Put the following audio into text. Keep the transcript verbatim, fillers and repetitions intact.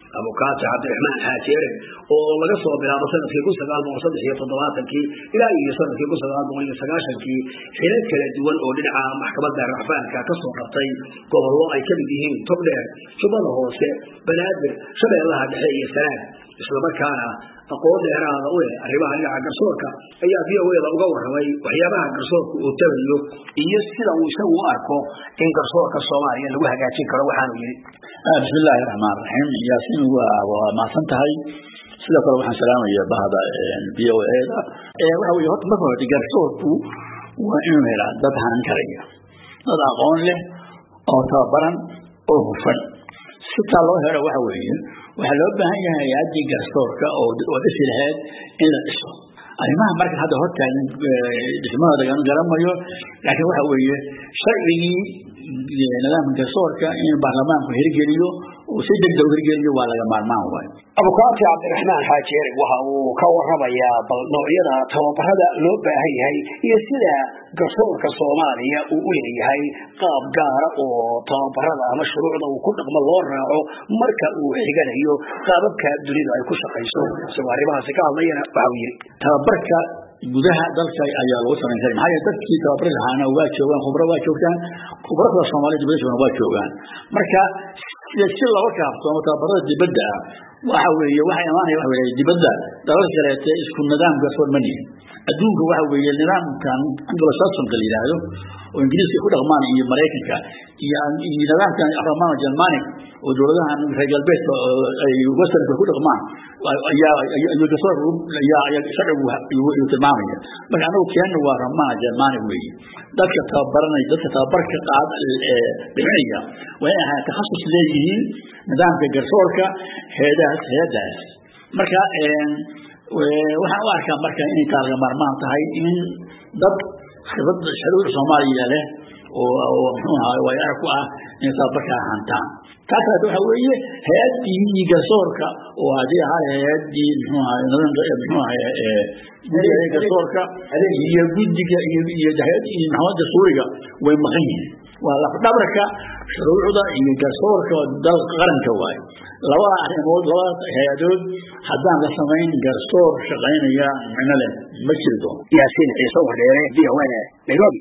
abukaata Cabdiraxmaan Xaajeere oo laga soo bilaabo sanadkii kun sagaal boqol saddex iyo toddobaatan-kii ilaa iyo sanadkii kun sagaal boqol iyo sagaashan-kii xilal kala duwan oo dhinaca maxkamadda racfaanka ka soo qabtay gobollo ay ka mid yihiin Togdheer, Jubbada Hoose, Banaadir, Shabeellaha Dhexe iyo Sanaag. isla markaana aqoon dheeraada u leh arrimaha dhinaca garsoorka ayaa V O A uga warramay waxyaabaha garsoorka uu tabayo iyo sida uu isagu u arko in garsoorka Soomaaliya lagu hagaajin karo. waxaan yiri bismillaahi raxmaani raxiim yaasiin waa maasan tahay sidoo kale waxaan salaamayaa bahda V O A da ee waxa weeye horta marka hore garsoorku waa inuu helaa dad hanan karaya dad aqoon leh oo tababaran oo hufan si taa loo helo waxa weeye waxa loo baahan yahay hay'adii garsoorka oo dhisi lahayd in la dhiso arrimaha marka hadda horta dhismada laga garamayo laakiin waxa weeye sharcigii nidaamka garsoorka in baarlamaanku hirgeliyo oo si degdeg u hirgeliyo waa laga maarmaan waay. abukaata Cabdiraxmaan Xaajeere waxa uu ka warramayaa bal noocyada tababarada loo baahan yahay iyo sida garsoorka Soomaaliya uu u leeyahay qaab gaar ah oo tababarada ama shuruucda uu ku dhaqmo loo raaco marka uu xiganayo qaababka dunida ay ku shaqeyso. isagoo arrimahaasi ka hadlayana waxa uu yiri tababarka gudaha dalka ayaa lagu sameyn karaa maxay dadkii tababar lahaana waa joogaan khubaro waa joogtaan khubarada Soomaaliyeed dibadda waa joogaan marka si loo kaafto tababarada dibadda waxa weeye waxa imaanaya waxa weeye dibadda dalalka kale ee isku nidaam garsoor mani adduunka waxa weeye nidaamkan Anglo-Saxon ka yiraahdo oo Ingiriiska ku dhaqmaan iyo Mareykanka iyo nidaamkan Aframaan Germanic oo dawladaha reer galbeedka ay Westernka ku dhaqmaan ayaa ayaa garsoor ayaa ayaa sharcigu uu tilmaamaya marka anagu keenno waa Aframaan Germanic weeye dadka tababaranay dadka tababarka qaad ee bixinaya waa in ay takhasus leeyihiin nidaamka garsoorka heedaas heedaas marka een waxaan u arkaa marka inay taariikh marmaan tahay in dad khibrad sharci Soomaaliya leh oo muxuu ahaa way arku ah in tababarka hantaan taasoo waxa weeye heedii garsoorka oo hadii ahaa heedii muxuu ahaa nidaamka muxuu ahaa ee garsoorka iyo guddiga iyo iyo heedii maxkamada suuriga way maqan yihiin waa la dhabarka shuruucda iyo garsoorka dal qaranka waay laba arrimood laba hay'adood haddaan la samayn garsoor shaqaynaya macna leh ma jiro. yaasiin ciise wareere V O A Nairobi.